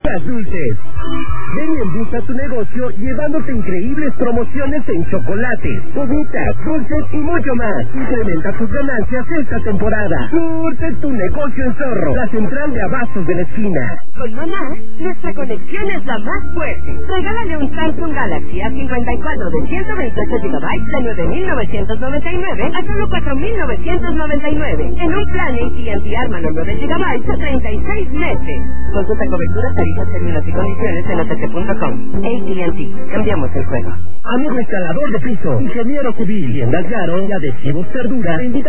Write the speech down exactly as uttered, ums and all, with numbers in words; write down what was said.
Las dulces. Ven y impulsa tu negocio llevándote increíbles promociones en chocolates, gomitas, dulces y mucho más. Incrementa tus ganancias esta temporada. Surte tu negocio en Zorro, la central de abastos de la esquina. Con mamá, nuestra conexión es la más fuerte. Regálale un Samsung Galaxy A cincuenta y cuatro de ciento veintiocho gigabytes de nueve mil novecientos noventa y nueve a solo cuatro mil novecientos noventa y nueve. En un plan A T and T Armano nueve gigabytes a treinta y seis meses. Consulta cobertura, tarifas, términos y condiciones en O T C punto com. A T and T. Cambiamos el juego. Amigo instalador de piso, ingeniero civil y en Garo, y Adhesivos Cerdura, te invita